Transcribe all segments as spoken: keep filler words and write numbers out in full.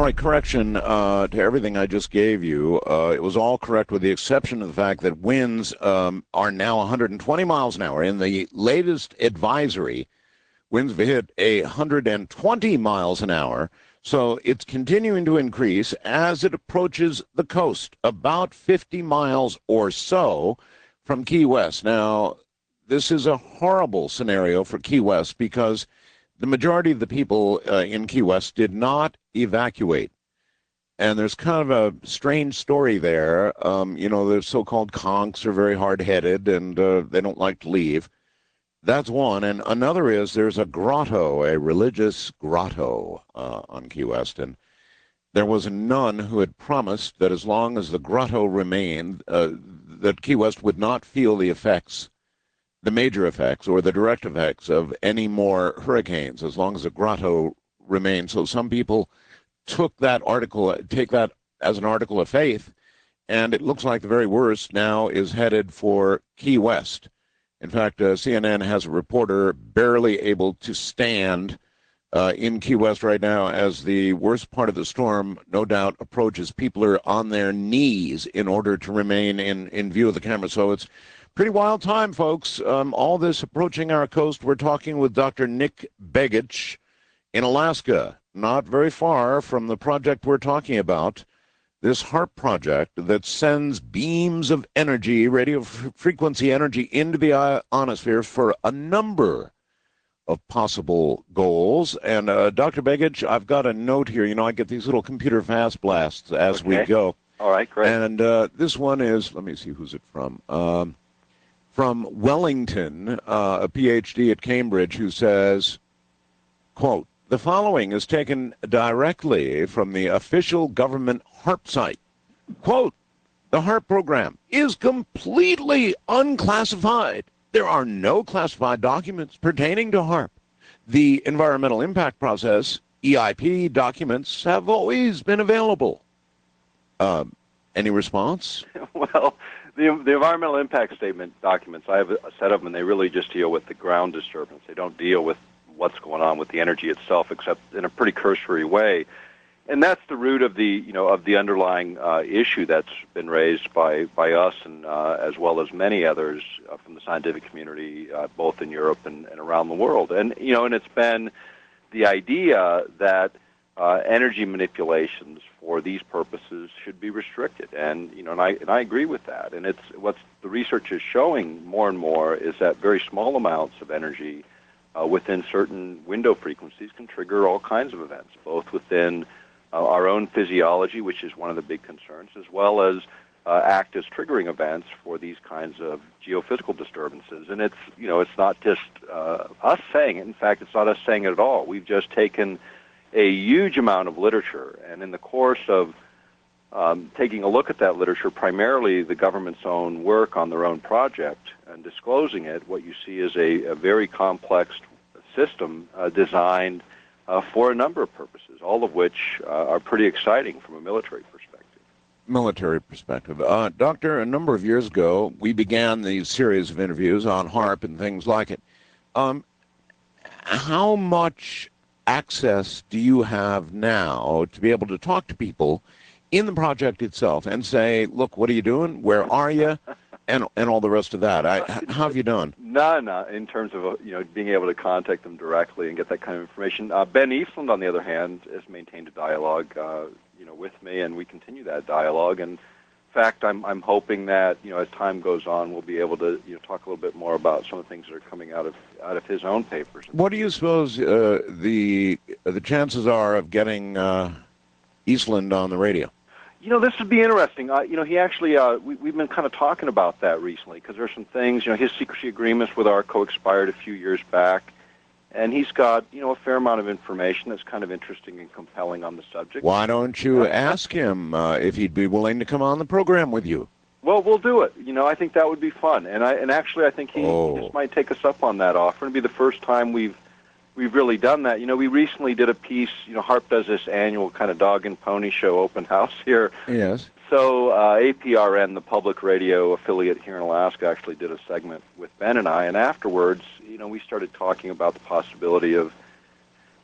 right, correction uh, to everything I just gave you. Uh, it was all correct with the exception of the fact that winds um, are now one hundred twenty miles an hour. In the latest advisory, winds have hit one hundred twenty miles an hour. So it's continuing to increase as it approaches the coast, about fifty miles or so from Key West. Now, this is a horrible scenario for Key West because the majority of the people uh, in Key West did not evacuate. And there's kind of a strange story there. Um, you know, the so-called conks are very hard-headed, and uh, they don't like to leave. That's one. And another is there's a grotto, a religious grotto uh, on Key West. And there was a nun who had promised that as long as the grotto remained, uh, that Key West would not feel the effects, the major effects or the direct effects of any more hurricanes as long as the grotto remained. So some people took that article, take that as an article of faith, and it looks like the very worst now is headed for Key West. In fact, uh, C N N has a reporter barely able to stand uh, in Key West right now as the worst part of the storm, no doubt, approaches. People are on their knees in order to remain in, in view of the camera. So it's pretty wild time, folks. Um, all this approaching our coast. We're talking with Doctor Nick Begich in Alaska, not very far from the project we're talking about, this HAARP project that sends beams of energy, radio f- frequency energy, into the ionosphere for a number of possible goals. And uh, Doctor Begich, I've got a note here. You know, I get these little computer fast blasts as okay. we go. All right, great. And uh, this one is, let me see, who's it from? Um, from Wellington, uh, a P H D at Cambridge, who says, quote, "The following is taken directly from the official government HAARP site. Quote, the HAARP program is completely unclassified. There are no classified documents pertaining to HAARP. The environmental impact process, E I P documents, have always been available." Um, any response? Well, the, the environmental impact statement documents, I have a set of them, and they really just deal with the ground disturbance. They don't deal with what's going on with the energy itself, except in a pretty cursory way. And that's the root of the, you know, of the underlying uh, issue that's been raised by, by us and uh, as well as many others uh, from the scientific community, uh, both in Europe and, and around the world. And, you know, and it's been the idea that uh, energy manipulations for these purposes should be restricted. And, you know, and I, and I agree with that. And it's what's the research is showing more and more is that very small amounts of energy Uh, within certain window frequencies can trigger all kinds of events, both within uh, our own physiology, which is one of the big concerns, as well as uh, act as triggering events for these kinds of geophysical disturbances. And it's, you know, it's not just uh, us saying it. In fact, it's not us saying it at all. We've just taken a huge amount of literature, and in the course of um, taking a look at that literature, primarily the government's own work on their own project, and disclosing it, what you see is a, a very complex system uh, designed uh, for a number of purposes, all of which uh, are pretty exciting from a military perspective. Military perspective. Uh, Doctor, a number of years ago, we began these series of interviews on HAARP and things like it. Um, how much access do you have now to be able to talk to people in the project itself and say, look, what are you doing? Where are you? And and all the rest of that. I, how have you done? None, uh, in terms of uh, you know being able to contact them directly and get that kind of information. Uh, Ben Eastland, on the other hand, has maintained a dialogue, uh, you know, with me, and we continue that dialogue. And in fact, I'm I'm hoping that you know as time goes on, we'll be able to you know talk a little bit more about some of the things that are coming out of out of his own papers. What do you suppose uh, the the chances are of getting uh, Eastland on the radio? You know, this would be interesting. Uh, you know, he actually, uh, we, we've been kind of talking about that recently because there's some things, you know, his secrecy agreements with ARCO expired a few years back, and he's got, you know, a fair amount of information that's kind of interesting and compelling on the subject. Why don't you ask him uh, if he'd be willing to come on the program with you? Well, we'll do it. You know, I think that would be fun. And I and actually, I think he, oh. he just might take us up on that offer. It'd be the first time we've we've really done that. You know, we recently did a piece, you know, HAARP does this annual kind of dog and pony show open house here. Yes. So uh, A P R N, the public radio affiliate here in Alaska, actually did a segment with Ben and I, and afterwards, you know, we started talking about the possibility of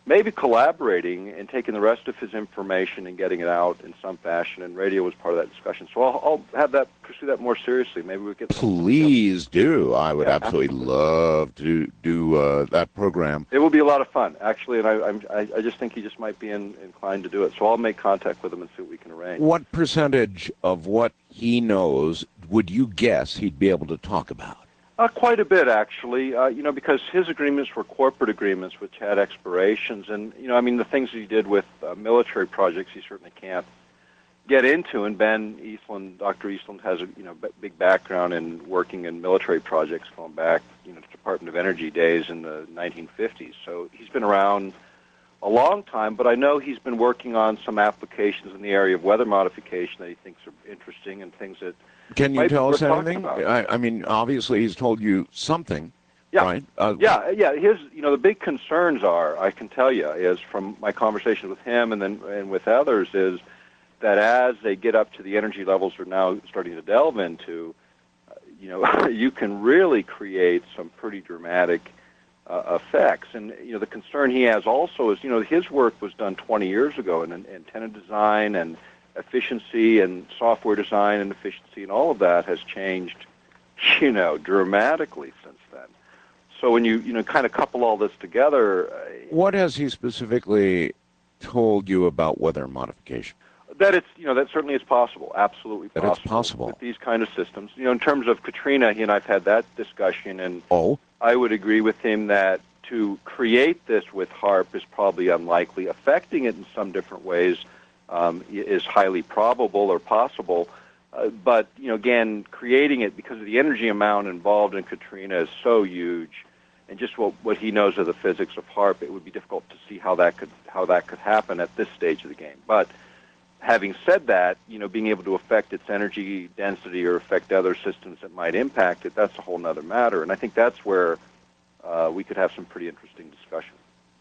maybe collaborating and taking the rest of his information and getting it out in some fashion, and radio was part of that discussion. So I'll, I'll have that, pursue that more seriously. Maybe we get Please do. I would yeah, absolutely, absolutely love to do uh, that program. It will be a lot of fun, actually, and I, I'm, I, I just think he just might be in, inclined to do it. So I'll make contact with him and see what we can arrange. What percentage of what he knows would you guess he'd be able to talk about? Uh, quite a bit, actually, uh, you know, because his agreements were corporate agreements which had expirations. And, you know, I mean, the things he did with uh, military projects, he certainly can't get into. And Ben Eastland, Doctor Eastland, has a, you know, b- big background in working in military projects going back, you know, to Department of Energy days in the nineteen fifties. So he's been around a long time, but I know he's been working on some applications in the area of weather modification that he thinks are interesting and things that Can you tell us anything? I, I mean, obviously he's told you something, yeah. right? Uh, yeah, yeah. His, you know, the big concerns are, I can tell you, is from my conversations with him and then and with others, is that as they get up to the energy levels we're now starting to delve into, uh, you know, you can really create some pretty dramatic uh, effects. And you know, the concern he has also is, you know, his work was done twenty years ago in, in antenna design and efficiency and software design and efficiency, and all of that has changed, you know, dramatically since then. So when you, you know, kind of couple all this together... Uh, what has he specifically told you about weather modification? That it's, you know, that certainly is possible, absolutely possible. That it's possible. With these kind of systems. You know, in terms of Katrina, he and I have had that discussion, and oh. I would agree with him that to create this with HAARP is probably unlikely. Affecting it in some different ways Um, is highly probable or possible, uh, but you know, again, creating it because of the energy amount involved in Katrina is so huge, and just what, what he knows of the physics of HAARP, it would be difficult to see how that could how that could happen at this stage of the game. But having said that, you know, being able to affect its energy density or affect other systems that might impact it, that's a whole other matter, and I think that's where uh, we could have some pretty interesting discussion.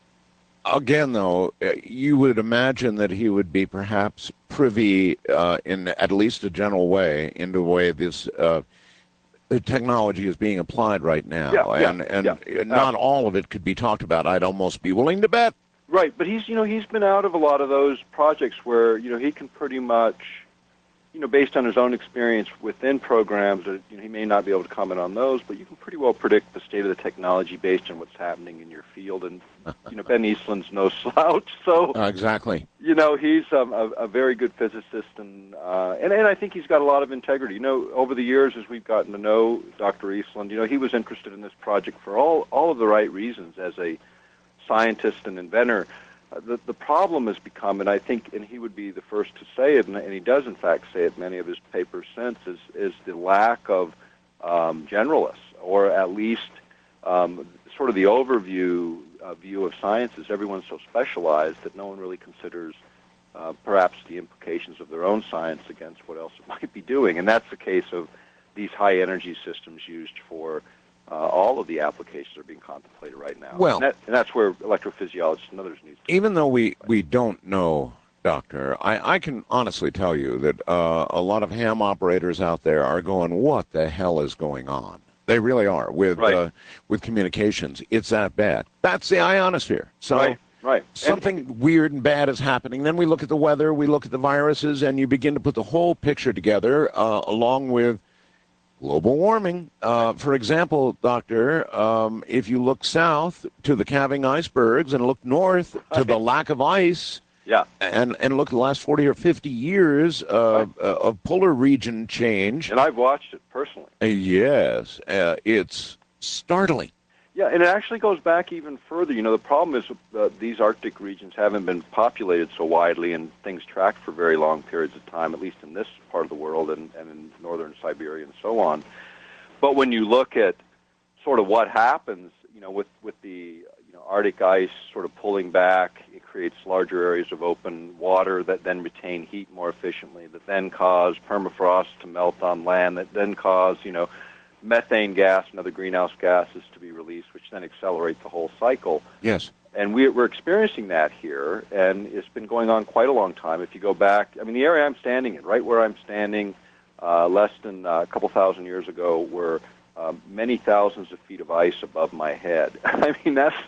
Again, though, you would imagine that he would be perhaps privy, uh, in at least a general way, into the way this uh, technology is being applied right now, yeah, yeah, and and yeah. not all of it could be talked about. I'd almost be willing to bet. Right, but he's you know he's been out of a lot of those projects where you know he can pretty much, you know, based on his own experience within programs, that you know, he may not be able to comment on those, but you can pretty well predict the state of the technology based on what's happening in your field. And, you know, Ben Eastland's no slouch, so... Uh, exactly. You know, he's um, a, a very good physicist, and, uh, and and I think he's got a lot of integrity. You know, over the years, as we've gotten to know Doctor Eastland, you know, he was interested in this project for all, all of the right reasons as a scientist and inventor. Uh, the, the problem has become, and I think, and he would be the first to say it, and, and he does in fact say it in many of his papers since, is, is the lack of um, generalists, or at least um, sort of the overview uh, view of science is everyone's so specialized that no one really considers uh, perhaps the implications of their own science against what else it might be doing. And that's the case of these high energy systems used for Uh, all of the applications are being contemplated right now. Well, and, that, and that's where electrophysiologists and others need to... Even though we, we don't know, Doctor, I, I can honestly tell you that uh, a lot of ham operators out there are going, what the hell is going on? They really are with right. uh, with communications. It's that bad. That's the ionosphere. So right, right. something and, weird and bad is happening. Then we look at the weather, we look at the viruses, and you begin to put the whole picture together uh, along with global warming. Uh, for example, Doctor, um, if you look south to the calving icebergs and look north to the lack of ice, yeah, and, and look at the last forty or fifty years uh, right. uh, of polar region change. And I've watched it personally. Uh, yes, uh, it's startling. Yeah, and it actually goes back even further. You know, the problem is uh, these Arctic regions haven't been populated so widely, and things track for very long periods of time, at least in this part of the world and, and in northern Siberia and so on. But when you look at sort of what happens, you know, with, with the you know, Arctic ice sort of pulling back, it creates larger areas of open water that then retain heat more efficiently, that then cause permafrost to melt on land, that then cause, you know, methane gas and other greenhouse gases to be released, which then accelerate the whole cycle. Yes. And we, we're experiencing that here, and it's been going on quite a long time. If you go back, I mean, the area I'm standing in, right where I'm standing, uh, less than uh, a couple thousand years ago, were um, many thousands of feet of ice above my head. I mean, that's,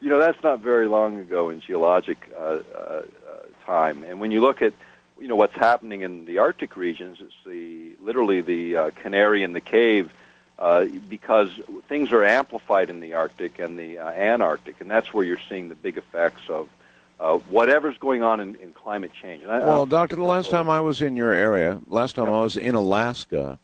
You know, that's not very long ago in geologic uh, uh, uh, time. And when you look at, you know, what's happening in the Arctic regions, it's the literally the uh, canary in the cave, uh, because things are amplified in the Arctic and the uh, Antarctic, and that's where you're seeing the big effects of uh, whatever's going on in, in climate change. And I, well, Doctor, the last time I was in your area, last time I was in Alaska,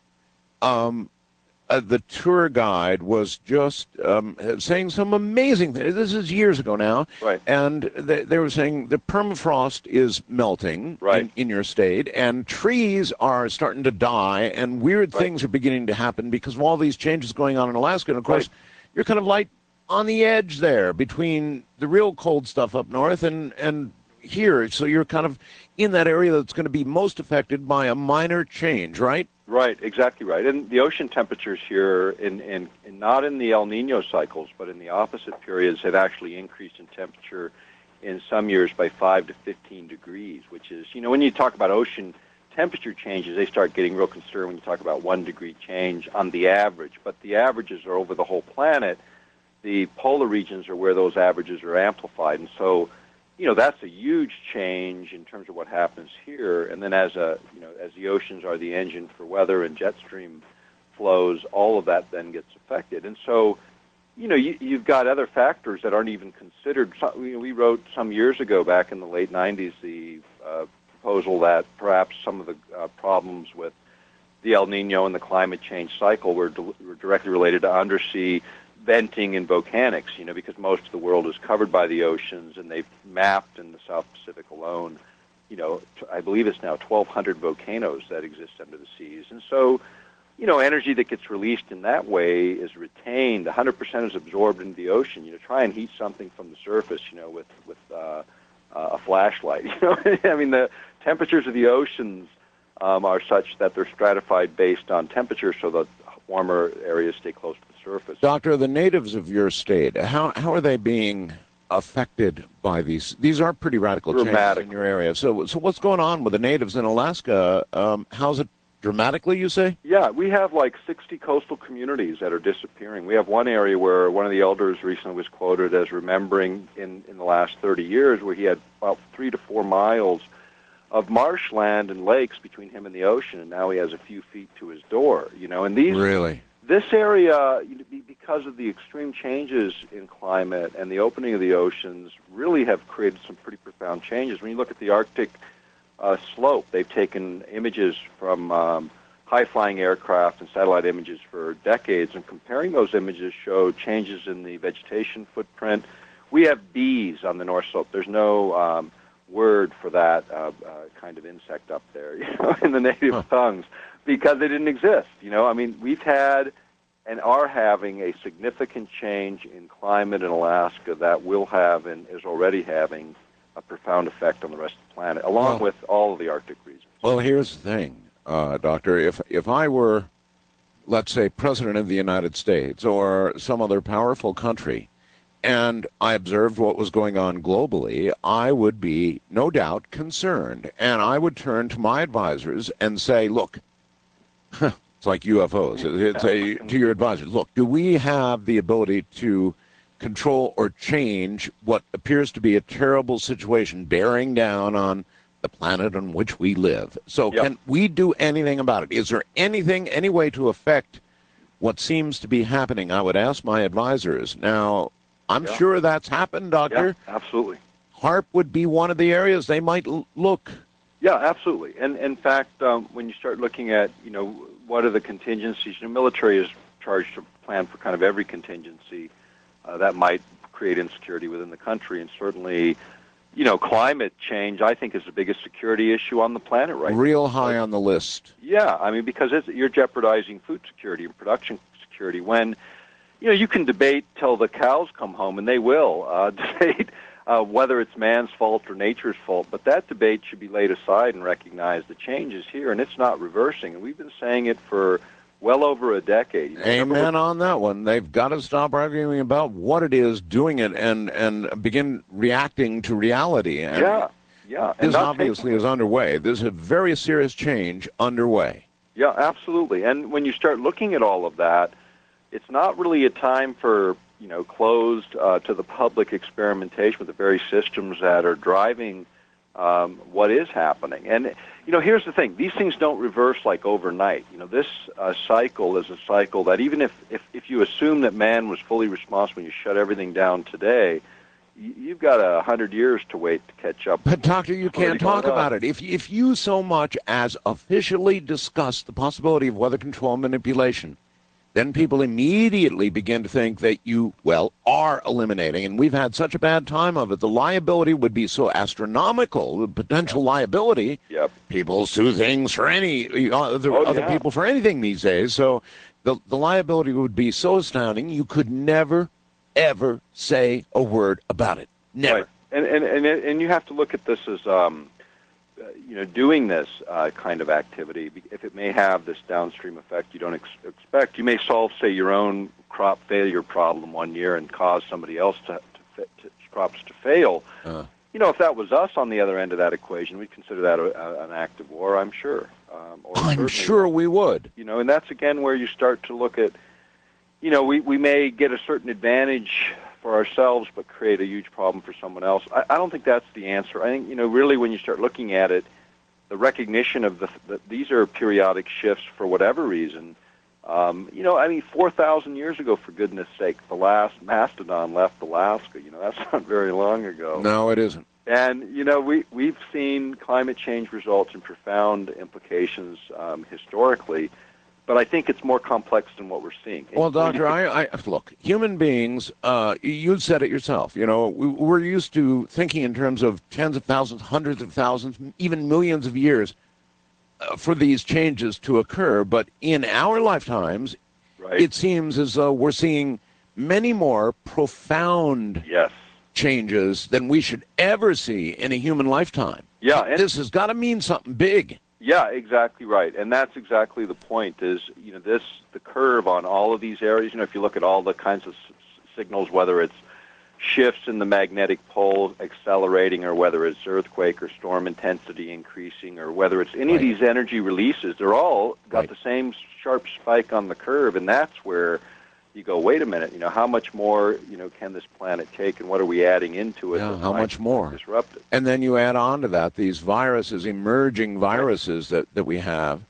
um, Uh, the tour guide was just um, saying some amazing things. This is years ago now. Right. And they, they were saying the permafrost is melting right. in, in your state, and trees are starting to die, and weird right. things are beginning to happen because of all these changes going on in Alaska. And, of course, right. you're kind of like on the edge there between the real cold stuff up north and, and here. So you're kind of in that area that's going to be most affected by a minor change, right? Right, exactly right. And the ocean temperatures here, in, in, in not in the El Nino cycles, but in the opposite periods, have actually increased in temperature in some years by five to fifteen degrees, which is, you know, when you talk about ocean temperature changes, they start getting real concerned when you talk about one degree change on the average. But the averages are over the whole planet. The polar regions are where those averages are amplified. And so, you know, that's a huge change in terms of what happens here. And then as a, you know, as the oceans are the engine for weather and jet stream flows, all of that then gets affected. And so, you know, you, you've got other factors that aren't even considered. So, you know, we wrote some years ago, back in the late nineties, the uh, proposal that perhaps some of the uh, problems with the El Nino and the climate change cycle were, di- were directly related to undersea venting and volcanics, you know, because most of the world is covered by the oceans, and they've mapped in the South Pacific alone, you know, I believe it's now twelve hundred volcanoes that exist under the seas. And so, you know, energy that gets released in that way is retained. one hundred percent is absorbed into the ocean. You know, try and heat something from the surface, you know, with, with uh, uh, a flashlight. You know, I mean, the temperatures of the oceans um, are such that they're stratified based on temperature, so that warmer areas stay close to the surface. Doctor, the natives of your state, how how are they being affected by these? These are pretty radical changes in your area. So, so what's going on with the natives in Alaska? Um, how's it dramatically, you say? Yeah, we have like sixty coastal communities that are disappearing. We have one area where one of the elders recently was quoted as remembering in, in the last thirty years where he had about three to four miles of marshland and lakes between him and the ocean, and now he has a few feet to his door. You know, and these really this area, because of the extreme changes in climate and the opening of the oceans, really have created some pretty profound changes. When you look at the Arctic uh, slope, they've taken images from um, high-flying aircraft and satellite images for decades, and comparing those images show changes in the vegetation footprint. We have bees on the North Slope. There's no um, word for that uh, uh, kind of insect up there, you know, in the native huh. tongues, because they didn't exist. You know, I mean, we've had and are having a significant change in climate in Alaska that will have and is already having a profound effect on the rest of the planet, along well, with all of the Arctic regions. Well, here's the thing, uh, Doctor. If if I were, let's say, President of the United States or some other powerful country, and I observed what was going on globally, I would be, no doubt, concerned. And I would turn to my advisors and say, look, it's like U F Os. It's a, to your advisors, look, do we have the ability to control or change what appears to be a terrible situation bearing down on the planet on which we live? So yep. Can we do anything about it? Is there anything, any way to affect what seems to be happening? I would ask my advisors. Now, I'm yeah. sure that's happened, Doctor. Yeah, absolutely. HAARP would be one of the areas they might l- look. Yeah, absolutely. And in fact, um, when you start looking at, you know, what are the contingencies, the military is charged to plan for kind of every contingency uh, that might create insecurity within the country. And certainly, you know, climate change, I think, is the biggest security issue on the planet right now. Real high on the list. Yeah, I mean, because it's, you're jeopardizing food security and production security when, you know, you can debate till the cows come home, and they will uh, debate uh, whether it's man's fault or nature's fault. But that debate should be laid aside and recognize the change is here, and it's not reversing. And we've been saying it for well over a decade. You know, Amen on that one. They've got to stop arguing about what it is, doing it, and, and begin reacting to reality. And yeah, yeah. This obviously is underway. There's a very serious change underway. Yeah, absolutely. And when you start looking at all of that, it's not really a time for you know, closed uh, to the public experimentation with the very systems that are driving um, what is happening. And, you know, here's the thing. These things don't reverse like overnight. You know, this uh, cycle is a cycle that even if, if, if you assume that man was fully responsible and you shut everything down today, you, you've got a hundred years to wait to catch up. But, Doctor, you can't talk about it. If, if you so much as officially discuss the possibility of weather control manipulation, then people immediately begin to think that you, well, are eliminating. And we've had such a bad time of it. The liability would be so astronomical, the potential liability. Yep. People sue things for any, other, oh, other yeah. people for anything these days. So the, the liability would be so astounding, you could never, ever say a word about it. Never. Right. And, and, and, and you have to look at this as... Um, Uh, you know, doing this uh, kind of activity, if it may have this downstream effect you don't ex- expect, you may solve, say, your own crop failure problem one year and cause somebody else to, to, fa- to crops to fail. Uh. You know, if that was us on the other end of that equation, we'd consider that a, a, an act of war, I'm sure. Um, or I'm sure we would. You know, and that's, again, where you start to look at, you know, we, we may get a certain advantage for ourselves, but create a huge problem for someone else. I, I don't think that's the answer. I think, you know, really when you start looking at it, the recognition of the, the these are periodic shifts for whatever reason. Um, you know, I mean, four thousand years ago, for goodness sake, the last mastodon left Alaska. You know, that's not very long ago. No, it isn't. And, you know, we, we've seen climate change results in profound implications um, historically. But I think it's more complex than what we're seeing. Well, Doctor, I, I look, human beings, uh, you said it yourself, you know, we, we're used to thinking in terms of tens of thousands, hundreds of thousands, even millions of years uh, for these changes to occur. But in our lifetimes, right. It seems as though we're seeing many more profound yes. changes than we should ever see in a human lifetime. Yeah, and this has got to mean something big. Yeah, exactly right. And that's exactly the point is, you know, this, the curve on all of these areas, you know, if you look at all the kinds of s- signals, whether it's shifts in the magnetic pole accelerating or whether it's earthquake or storm intensity increasing or whether it's any right. of these energy releases, they're all got right. the same sharp spike on the curve. And that's where you go, wait a minute, you know, how much more, you know, can this planet take and what are we adding into it? Yeah, how much more? Disrupt it. And then you add on to that these viruses, emerging viruses that, that we have,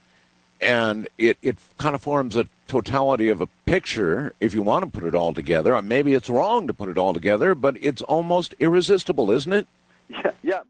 and it, it kind of forms a totality of a picture if you want to put it all together. Maybe it's wrong to put it all together, but it's almost irresistible, isn't it? Yeah, yeah.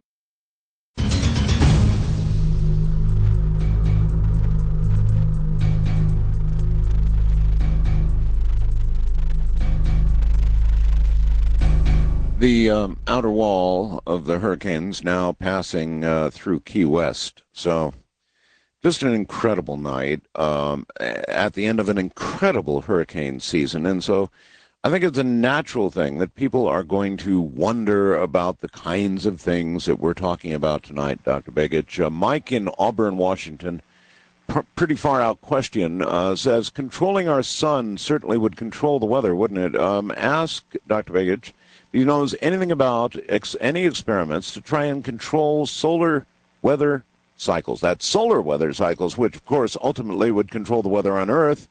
The um, outer wall of the hurricanes now passing uh, through Key West. So just an incredible night um, at the end of an incredible hurricane season. And so I think it's a natural thing that people are going to wonder about the kinds of things that we're talking about tonight, Doctor Begich. Uh, Mike in Auburn, Washington, pr- pretty far out question, uh, says, controlling our sun certainly would control the weather, wouldn't it? Um, ask Doctor Begich, he knows anything about ex- any experiments to try and control solar weather cycles. That's solar weather cycles, which, of course, ultimately would control the weather on Earth.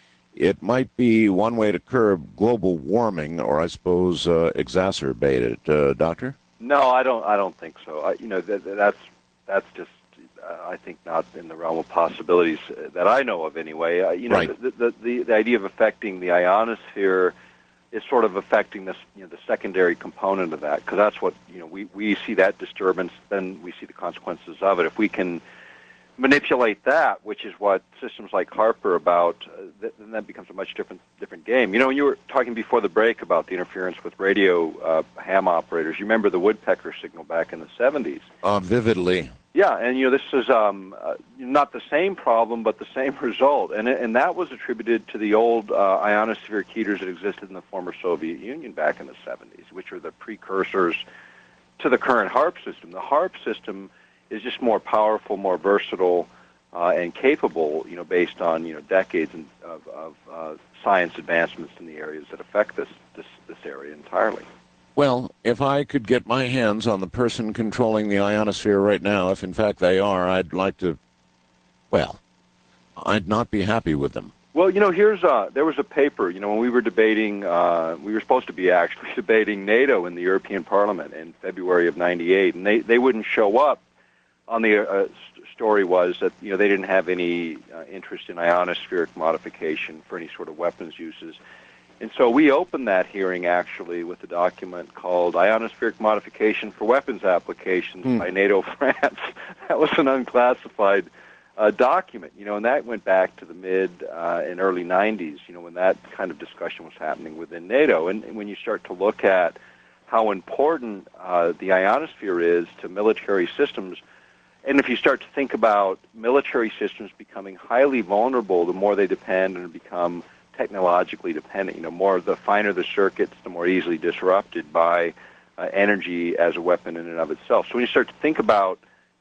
It might be one way to curb global warming, or I suppose uh, exacerbate it. Uh, doctor? No, I don't. I don't think so. I, you know, that, that's that's just, uh, I think, not in the realm of possibilities that I know of, anyway. Uh, you know, right. the, the the the idea of affecting the ionosphere is sort of affecting this, you know, the secondary component of that, because that's what, you know, we, we see that disturbance, then we see the consequences of it. If we can manipulate that, which is what systems like HAARP are about, uh, th- then that becomes a much different different game. You know, when you were talking before the break about the interference with radio uh, ham operators, you remember the woodpecker signal back in the seventies? Uh, vividly. Yeah, and you know, this is um, uh, not the same problem, but the same result, and and that was attributed to the old uh, ionosphere keeters that existed in the former Soviet Union back in the seventies, which are the precursors to the current HAARP system. The HAARP system is just more powerful, more versatile, uh, and capable, you know, based on, you know, decades of, of uh, science advancements in the areas that affect this this this area entirely. Well, if I could get my hands on the person controlling the ionosphere right now, if in fact they are, I'd like to, well, I'd not be happy with them. Well, you know, here's uh, there was a paper. You know, when we were debating, uh, we were supposed to be actually debating NATO in the European Parliament in February of ninety-eight, and they, they wouldn't show up. On the uh, st- story was that you know they didn't have any uh, interest in ionospheric modification for any sort of weapons uses, and so we opened that hearing actually with a document called "Ionospheric Modification for Weapons Applications" Hmm. by NATO France. That was an unclassified uh, document, you know, and that went back to the mid uh, and early nineties, you know, when that kind of discussion was happening within NATO, and, and when you start to look at how important uh, the ionosphere is to military systems. And if you start to think about military systems becoming highly vulnerable, the more they depend and become technologically dependent, you know, more the finer the circuits, the more easily disrupted by uh, energy as a weapon in and of itself. So when you start to think about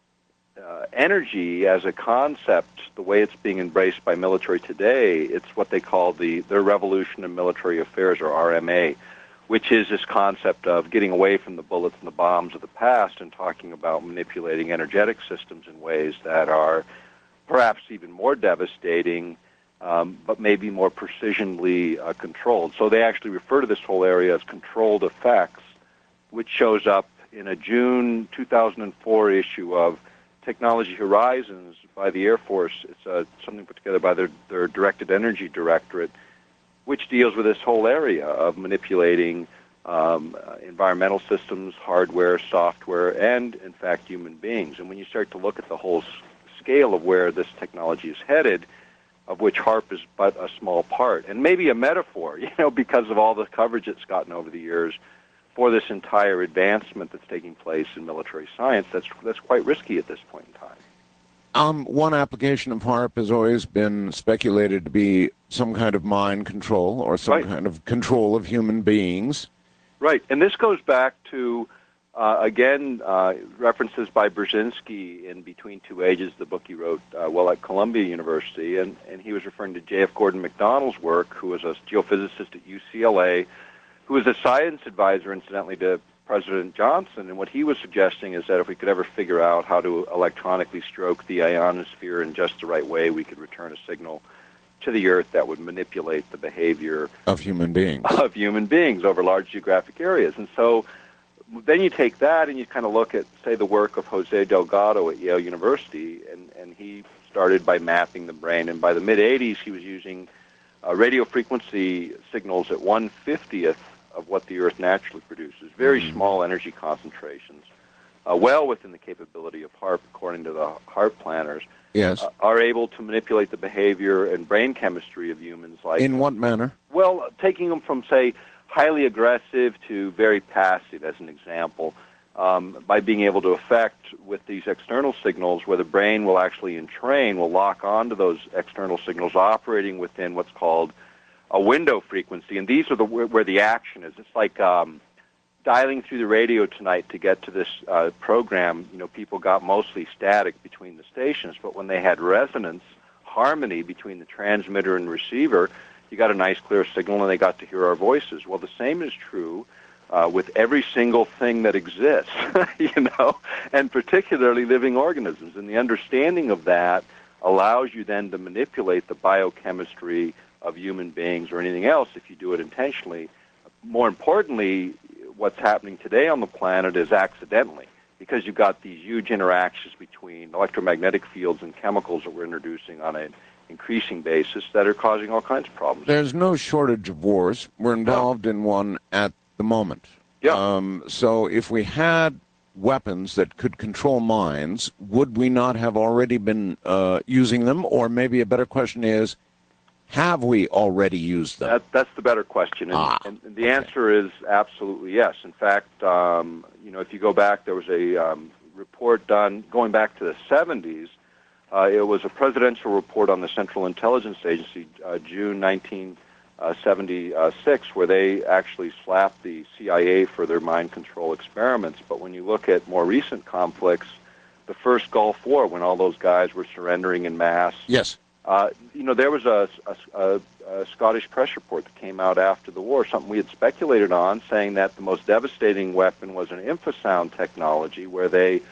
uh, energy as a concept, the way it's being embraced by military today, it's what they call the their Revolution in Military Affairs, or R M A, which is this concept of getting away from the bullets and the bombs of the past and talking about manipulating energetic systems in ways that are perhaps even more devastating, um, but maybe more precisionally uh, controlled. So they actually refer to this whole area as controlled effects, which shows up in a June two thousand four issue of Technology Horizons by the Air Force. It's uh, something put together by their, their Directed Energy Directorate, which deals with this whole area of manipulating um, uh, environmental systems, hardware, software, and, in fact, human beings. And when you start to look at the whole s- scale of where this technology is headed, of which HAARP is but a small part, and maybe a metaphor, you know, because of all the coverage it's gotten over the years for this entire advancement that's taking place in military science, that's, that's quite risky at this point in time. Um, one application of HAARP has always been speculated to be some kind of mind control or some Right. kind of control of human beings. Right, and this goes back to, uh, again, uh, references by Brzezinski in Between Two Ages, the book he wrote uh, while at Columbia University, and, and he was referring to J F. Gordon MacDonald's work, who was a geophysicist at U C L A, who was a science advisor, incidentally, to President Johnson, and what he was suggesting is that if we could ever figure out how to electronically stroke the ionosphere in just the right way, we could return a signal to the Earth that would manipulate the behavior of human beings of human beings over large geographic areas. And so then you take that and you kind of look at, say, the work of Jose Delgado at Yale University, and, and he started by mapping the brain, and by the mid-eighties he was using uh, radio frequency signals at one fiftieth of what the Earth naturally produces, very mm. small energy concentrations, uh, well within the capability of HAARP, according to the HAARP planners, yes. uh, are able to manipulate the behavior and brain chemistry of humans. Like in what manner? Well, taking them from, say, highly aggressive to very passive, as an example, um, by being able to affect with these external signals where the brain will actually entrain, will lock onto those external signals operating within what's called a window frequency, and these are the where the action is. It's like um, dialing through the radio tonight to get to this uh, program. You know, people got mostly static between the stations, but when they had resonance, harmony between the transmitter and receiver, you got a nice clear signal, and they got to hear our voices. Well, the same is true uh, with every single thing that exists, you know, and particularly living organisms. And the understanding of that allows you then to manipulate the biochemistry of human beings or anything else if you do it intentionally. More importantly, what's happening today on the planet is accidentally, because you've got these huge interactions between electromagnetic fields and chemicals that we're introducing on an increasing basis that are causing all kinds of problems. There's no shortage of wars. We're involved no. in one at the moment. Yeah. Um, so if we had weapons that could control minds, would we not have already been uh, using them? Or maybe a better question is, have we already used them? That, that's the better question, and, ah, and the okay. answer is absolutely yes. In fact, um, you know, if you go back, there was a um, report done going back to the seventies. Uh, it was a presidential report on the Central Intelligence Agency, uh, June nineteen seventy-six, where they actually slapped the C I A for their mind control experiments. But when you look at more recent conflicts, the first Gulf War, when all those guys were surrendering in mass, yes. Uh, you know, there was a, a, a Scottish press report that came out after the war, something we had speculated on, saying that the most devastating weapon was an infrasound technology where they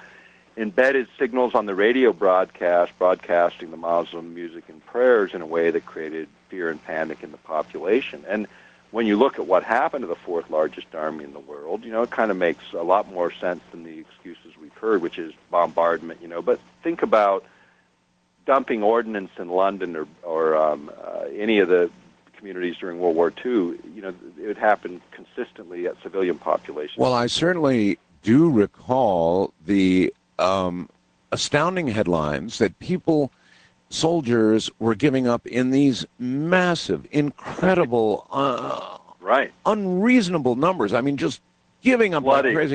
embedded signals on the radio broadcast, broadcasting the Muslim music and prayers in a way that created fear and panic in the population. And when you look at what happened to the fourth largest army in the world, you know, it kind of makes a lot more sense than the excuses we've heard, which is bombardment, you know. But think about dumping ordnance in London or, or um, uh, any of the communities during World War Two. You know, it would happen consistently at civilian populations. Well, I certainly do recall the um, astounding headlines that people, soldiers, were giving up in these massive, incredible, uh, right, unreasonable numbers. I mean, just giving up like Bloody. crazy.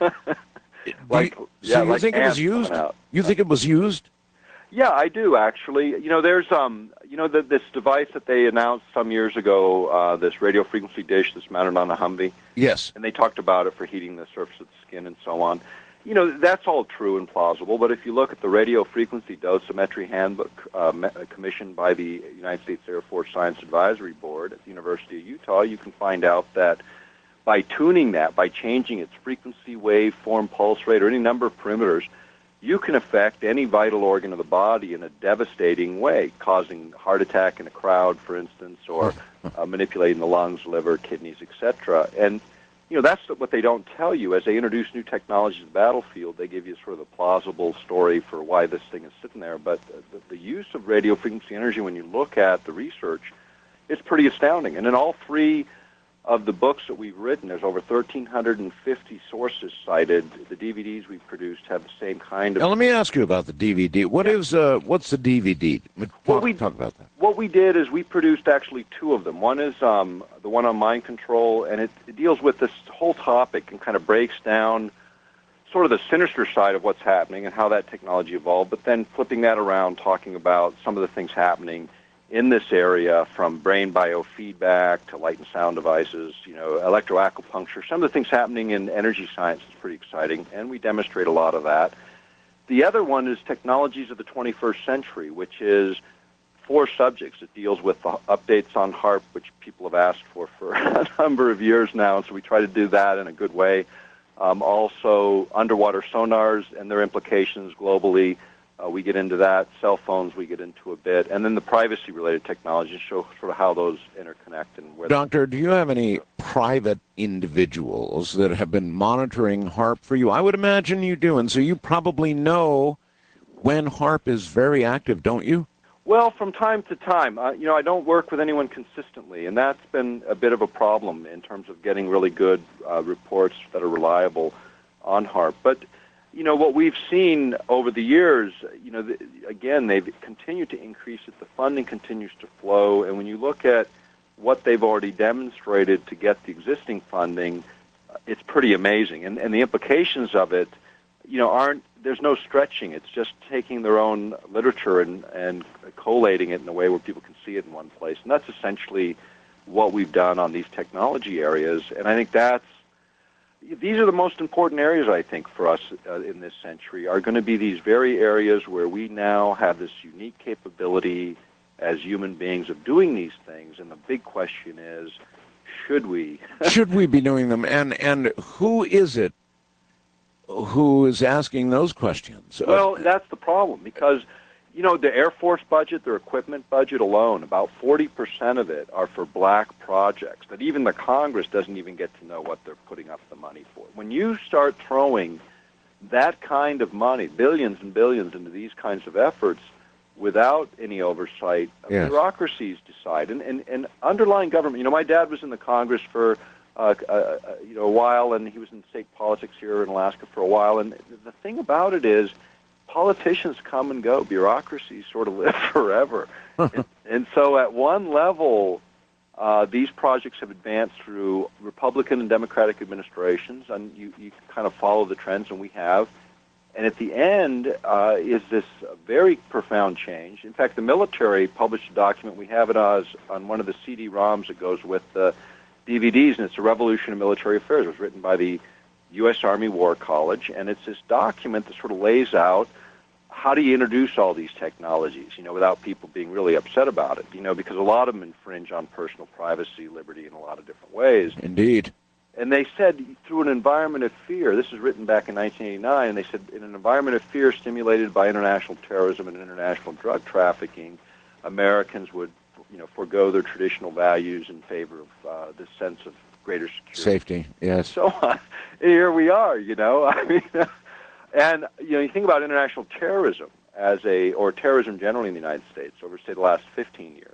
like, you, yeah, so you like think it was ants used? coming out. You think it was used? Yeah, I do actually. You know, there's um, you know, the, this device that they announced some years ago, uh, this radio frequency dish that's mounted on a Humvee. Yes. And they talked about it for heating the surface of the skin and so on. You know, that's all true and plausible. But if you look at the radio frequency dosimetry handbook uh, commissioned by the United States Air Force Science Advisory Board at the University of Utah, you can find out that by tuning that, by changing its frequency, wave, form, pulse rate, or any number of parameters, you can affect any vital organ of the body in a devastating way, causing heart attack in a crowd, for instance, or uh, manipulating the lungs, liver, kidneys, et cetera. And, you know, that's what they don't tell you. As they introduce new technology to the battlefield, they give you sort of a plausible story for why this thing is sitting there. But the, the use of radio frequency energy, when you look at the research, it's pretty astounding. And in all three of the books that we've written, there's over one thousand three hundred fifty sources cited. The D V Ds we've produced have the same kind of... Now, let me ask you about the D V D. What is, uh, what's the D V D? Talk, Well, we, talk about that. What we did is we produced actually two of them. One is um, the one on mind control, and it, it deals with this whole topic and kind of breaks down sort of the sinister side of what's happening and how that technology evolved, but then flipping that around, talking about some of the things happening in this area, from brain biofeedback to light and sound devices, you know, electroacupuncture. Some of the things happening in energy science is pretty exciting, and we demonstrate a lot of that. The other one is Technologies of the twenty-first century, which is four subjects. It deals with the updates on HAARP, which people have asked for for a number of years now, and so we try to do that in a good way. Um, also, underwater sonars and their implications globally. Uh, we get into that. Cell phones we get into a bit. And then the privacy-related technologies show sort of how those interconnect. And where Doctor, do you have any private individuals that have been monitoring HAARP for you? I would imagine you do, and so you probably know when HAARP is very active, don't you? Well, from time to time. Uh, you know, I don't work with anyone consistently, and that's been a bit of a problem in terms of getting really good uh, reports that are reliable on HAARP. But you know, what we've seen over the years, you know, the, again, they've continued to increase it. The funding continues to flow. And when you look at what they've already demonstrated to get the existing funding, uh, it's pretty amazing. And, and the implications of it, you know, aren't, there's no stretching. It's just taking their own literature and, and collating it in a way where people can see it in one place. And that's essentially what we've done on these technology areas. And I think that's, these are the most important areas, I think, for us uh, in this century, are going to be these very areas where we now have this unique capability as human beings of doing these things. And the big question is, should we? Should we be doing them? And and who is it who is asking those questions? Well, that's the problem, because you know, the Air Force budget, their equipment budget alone, about forty percent of it are for black projects that even the Congress doesn't even get to know what they're putting up the money for. When you start throwing that kind of money, billions and billions, into these kinds of efforts without any oversight, yes. bureaucracies decide. And, and, and underlying government, you know, my dad was in the Congress for uh, uh, you know, a while, and he was in state politics here in Alaska for a while. And the thing about it is, politicians come and go. Bureaucracies sort of live forever. and, and so at one level, uh, these projects have advanced through Republican and Democratic administrations, and you, you kind of follow the trends, and we have. And at the end uh, is this very profound change. In fact, the military published a document. We have it as, on one of the C D ROMs that goes with the D V Ds, and it's a Revolution in Military Affairs. It was written by the U S Army War College, and it's this document that sort of lays out how do you introduce all these technologies, you know, without people being really upset about it, you know, because a lot of them infringe on personal privacy, liberty in a lot of different ways. Indeed. And they said through an environment of fear, this is written back in nineteen eighty-nine, and they said in an environment of fear stimulated by international terrorism and international drug trafficking, Americans would, you know, forego their traditional values in favor of uh, this sense of greater security. Safety, yes. So uh, here we are, you know. I mean, and, you know, you think about international terrorism as a, or terrorism generally in the United States over, say, the last fifteen years.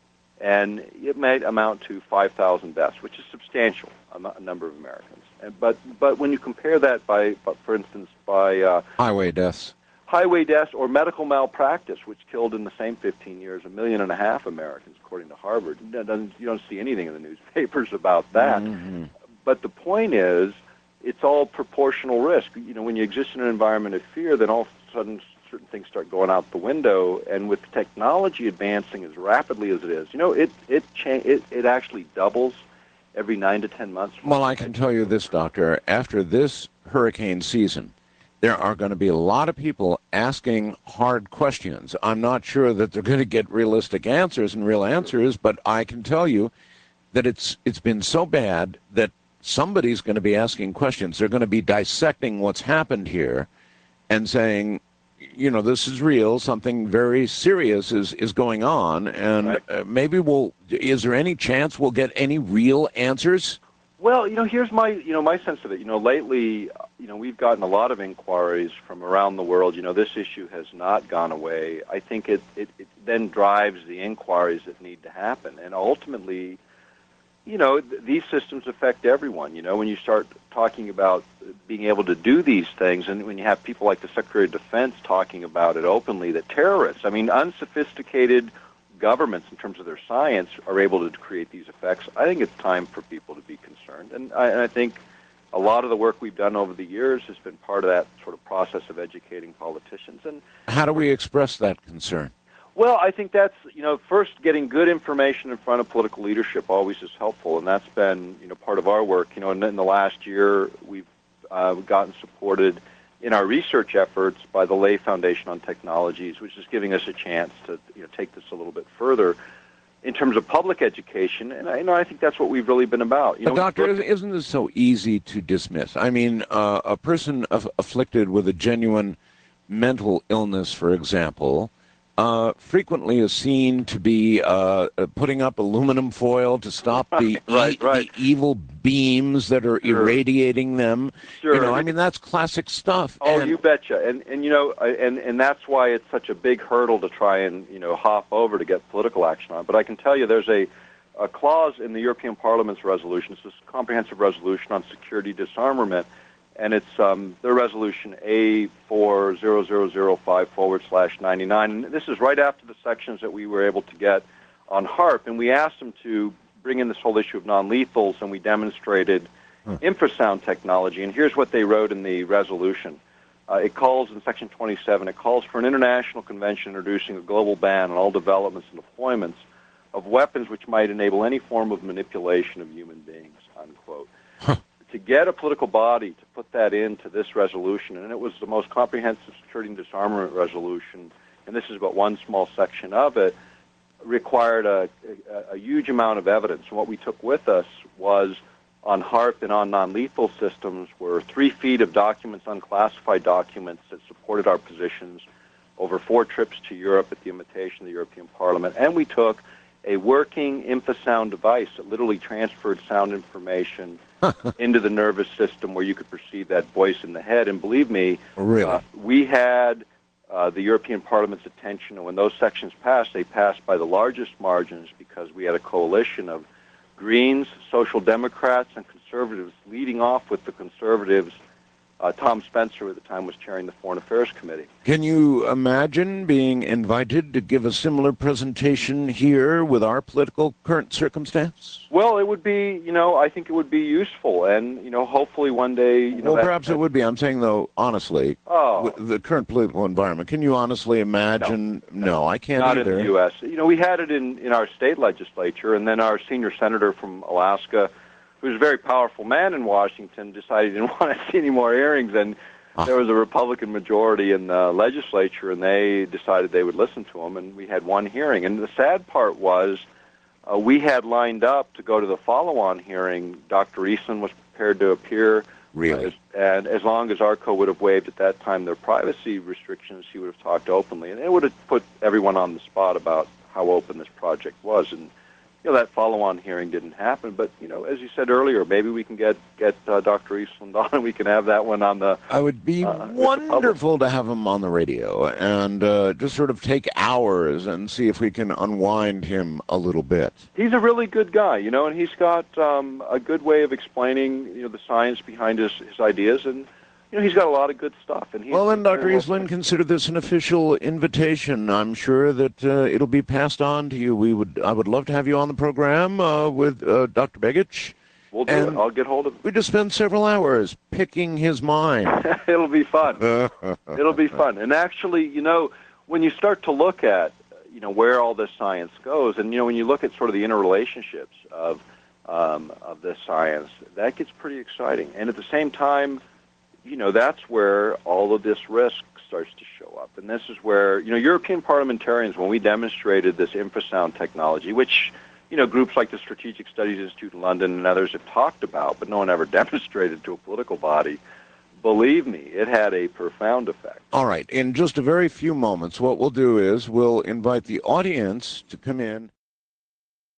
And it may amount to five thousand deaths, which is substantial, a number of Americans. And, but but when you compare that by, for instance, by uh, highway deaths, highway deaths or medical malpractice, which killed in the same fifteen years a million and a half Americans, according to Harvard, you don't see anything in the newspapers about that. Mm-hmm. But the point is, it's all proportional risk. You know, when you exist in an environment of fear, then all of a sudden certain things start going out the window, and with technology advancing as rapidly as it is, you know, it it cha- it, it actually doubles every nine to ten months. Well, I can tell you this, Doctor. After this hurricane season, there are going to be a lot of people asking hard questions. I'm not sure that they're going to get realistic answers and real answers, but I can tell you that it's it's been so bad that somebody's going to be asking questions. They're going to be dissecting what's happened here and saying, you know, this is real. Something very serious is, is going on, and right. uh, maybe we'll. Is there any chance we'll get any real answers? Well, you know, here's my, you know, my sense of it. You know, lately, you know, we've gotten a lot of inquiries from around the world. You know, this issue has not gone away. I think it, it, it then drives the inquiries that need to happen, and ultimately, you know, th- these systems affect everyone. You know, when you start talking about being able to do these things, and when you have people like the Secretary of Defense talking about it openly, that terrorists, I mean, unsophisticated governments in terms of their science are able to create these effects, I think it's time for people to be concerned. And I, and I think a lot of the work we've done over the years has been part of that sort of process of educating politicians. And how do we express that concern? Well, I think that's, you know, first getting good information in front of political leadership always is helpful, and that's been, you know, part of our work. You know, in, in the last year, we've uh, gotten supported in our research efforts by the Lay Foundation on Technologies, which is giving us a chance to, you know, take this a little bit further in terms of public education, and I, you know, I think that's what we've really been about. You but know, Doctor, isn't this so easy to dismiss? I mean, uh, a person aff- afflicted with a genuine mental illness, for example, uh, frequently is seen to be uh, putting up aluminum foil to stop the, right, e- right. the evil beams that are Sure. irradiating them. Sure. You know, I mean, that's classic stuff. Oh, and, you betcha. And and you know, I- and and that's why it's such a big hurdle to try and, you know, hop over to get political action on. But I can tell you, there's a a clause in the European Parliament's resolution. It's this comprehensive resolution on security disarmament, and it's um, their resolution A four zero zero zero five forward slash ninety-nine. And this is right after the sections that we were able to get on HAARP, and we asked them to bring in this whole issue of non-lethals, and we demonstrated huh. infrasound technology. And here's what they wrote in the resolution. Uh, it calls, in Section twenty-seven, it calls for an international convention introducing a global ban on all developments and deployments of weapons which might enable any form of manipulation of human beings, unquote. Huh. To get a political body to put that into this resolution, and it was the most comprehensive security and disarmament resolution, and this is but one small section of it, required a, a, a huge amount of evidence. And what we took with us was, on HAARP and on non-lethal systems, were three feet of documents, unclassified documents that supported our positions, over four trips to Europe at the invitation of the European Parliament, and we took a working infrasound device that literally transferred sound information into the nervous system where you could perceive that voice in the head. And believe me, really? uh, we had uh, the European Parliament's attention, and when those sections passed, they passed by the largest margins because we had a coalition of Greens, Social Democrats, and Conservatives, leading off with the Conservatives. Uh, Tom Spencer, at the time, was chairing the Foreign Affairs Committee. Can you imagine being invited to give a similar presentation here with our political current circumstance? Well, it would be, you know, I think it would be useful, and, you know, hopefully one day, you know... Well, that, perhaps that, it would be. I'm saying, though, honestly, oh, with the current political environment, can you honestly imagine? No, no I can't not either. Not in the U S You know, we had it in, in our state legislature, and then our senior senator from Alaska, who's a very powerful man in Washington, decided he didn't want to see any more hearings, and ah. there was a Republican majority in the legislature, and they decided they would listen to him, and we had one hearing. And the sad part was Uh, we had lined up to go to the follow-on hearing. Doctor Eastland was prepared to appear. Really? Uh, and as long as ARCO would have waived at that time their privacy restrictions, he would have talked openly. And it would have put everyone on the spot about how open this project was. And, you know, that follow-on hearing didn't happen. But, you know, as you said earlier, maybe we can get, get uh, Doctor Eastland on and we can have that one on the... I would be uh, wonderful to have him on the radio and uh, just sort of take hours and see if we can unwind him a little bit. He's a really good guy, you know, and he's got um, a good way of explaining, you know, the science behind his, his ideas, and, you know, he's got a lot of good stuff. And he's, Well, then, he's Doctor very well- Eastland, consider this an official invitation. I'm sure that uh, it'll be passed on to you. We would, I would love to have you on the program uh, with uh, Doctor Begich. We'll do and it. I'll get hold of him. We just spend several hours picking his mind. It'll be fun. It'll be fun. And actually, you know, when you start to look at, you know, where all this science goes, and, you know, when you look at sort of the interrelationships of um, of this science, that gets pretty exciting. And at the same time, you know, that's where all of this risk starts to show up. And this is where, you know, European parliamentarians, when we demonstrated this infrasound technology, which, you know, groups like the Strategic Studies Institute in London and others have talked about, but no one ever demonstrated to a political body, believe me, it had a profound effect. All right. In just a very few moments, what we'll do is we'll invite the audience to come in.